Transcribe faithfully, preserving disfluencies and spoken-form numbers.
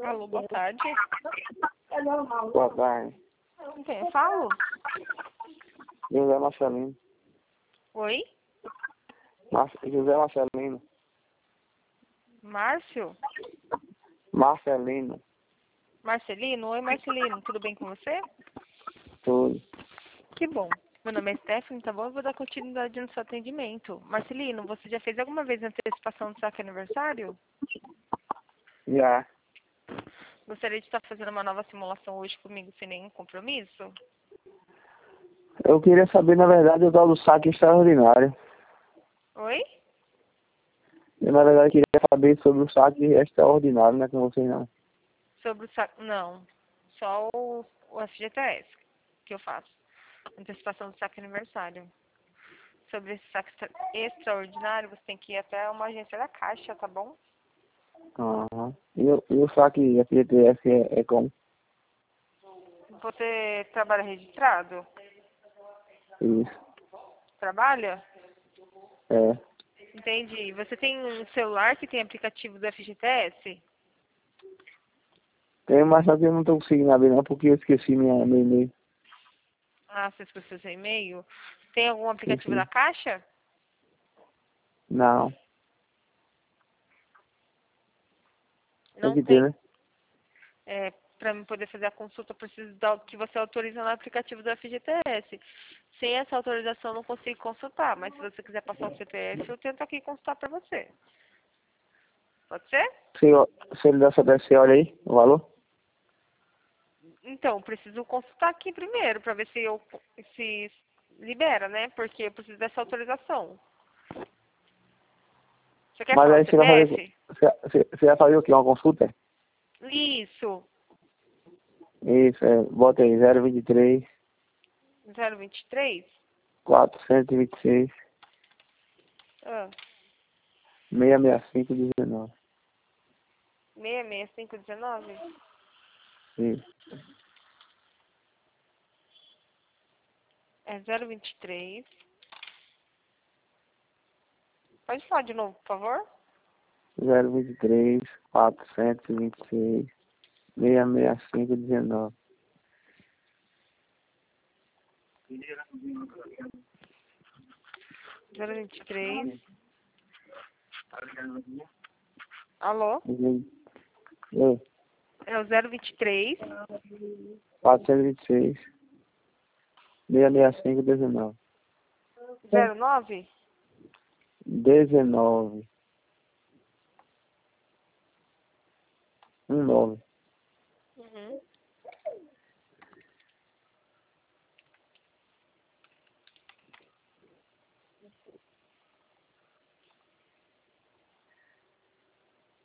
Alô, boa tarde. Boa tarde. Com quem eu falo? José Marcelino. Oi? Mar... José Marcelino. Márcio? Marcelino. Marcelino? Oi, Marcelino. Tudo bem com você? Tudo. Que bom. Meu nome é Stephanie, tá bom? Eu vou dar continuidade no seu atendimento. Marcelino, você já fez alguma vez antecipação do seu aniversário? Já. Gostaria de estar fazendo uma nova simulação hoje comigo sem nenhum compromisso? Eu queria saber, na verdade, o tal do saque extraordinário. Oi? Eu, na verdade, queria saber sobre o saque extraordinário, não é com vocês, não. Sobre o saque... Não. Só o, o F G T S que eu faço. Antecipação do saque aniversário. Sobre esse saque extra... extraordinário, você tem que ir até uma agência da Caixa, tá bom? Aham. E, o- e o saque F G T S é, é como? Você trabalha registrado? Isso. Trabalha? É. Entendi. Você tem um celular que tem aplicativo do F G T S? Tem, mas só que eu não tô conseguindo abrir, não, porque eu esqueci minha, meu e-mail. Ah, você esqueceu seu e-mail? Tem algum aplicativo da Esqueci. Caixa? Não. Tem Não que ter, tem. né? É, para eu poder fazer a consulta, eu preciso da, que você autorize no aplicativo do F G T S. Sem essa autorização, eu não consigo consultar. Mas se você quiser passar o C P F, eu tento aqui consultar para você. Pode ser? Se, eu- se ele dá C P F, você olha aí o valor? Então, eu preciso consultar aqui primeiro para ver se eu se libera, né? Porque eu preciso dessa autorização. Você quer Mas falar o aí você vai fazer, C P F? você, você você vai fazer o quê? Uma consulta? Isso. Isso, é, bota aí, zero vinte e três, zero vinte e três? quatrocentos e vinte e seis, Ah, seiscentos e sessenta e cinco, dezenove. seis seis cinco um nove? Isso. É zero vinte e três. Pode falar de novo, por favor? zero vinte e três, quatrocentos e vinte e seis, seiscentos e sessenta e cinco, dezenove. zero vinte e três. Alô? E, É o zero vinte e três. quatrocentos e vinte e seis, seiscentos e sessenta e cinco, dezenove. zero nove? dezenove. um nove. Uhum.